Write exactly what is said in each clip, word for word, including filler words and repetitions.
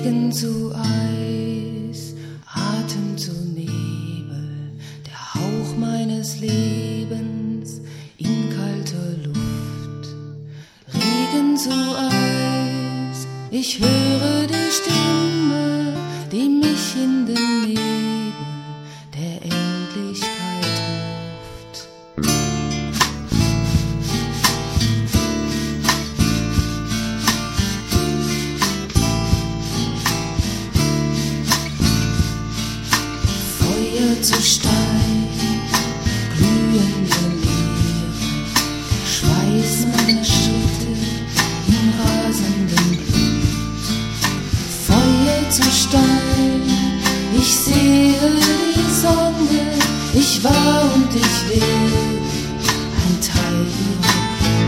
Regen zu Eis, Atem zu Nebel, der Hauch meines Lebens in kalter Luft. Regen zu Eis, ich höre die Stimme, die mich in den Nebel der Endlichkeit ruft. Feuer zu Stein, glühende Leere, der Schweiß meiner Schritte im rasenden Blut. Feuer zu Stein, ich sehe die Sonne, ich war und ich werde ein Teil ihrer.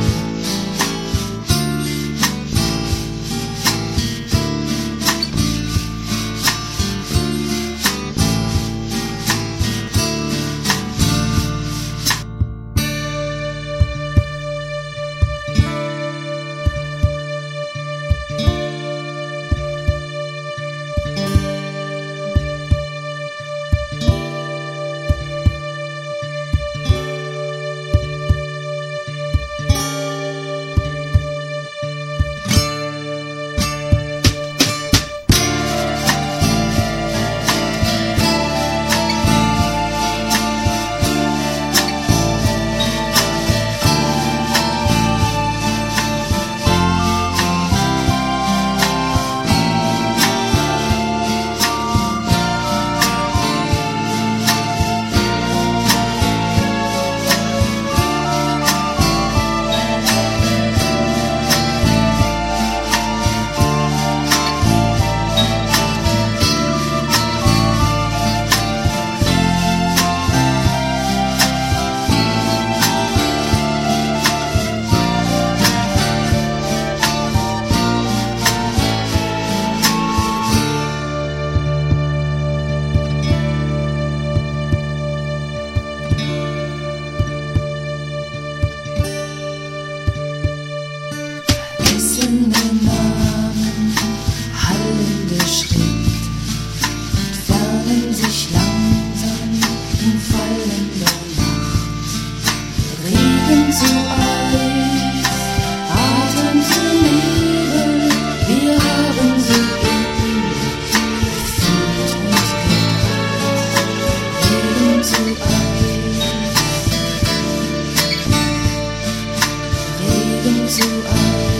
Namen, hallende Schritte entfernen sich langsam in fallender Nacht. Regen zu Eis, Atem zu Nebel, wir haben so ähnlich gefühlt und gedacht. Regen zu Eis, Regen zu Eis.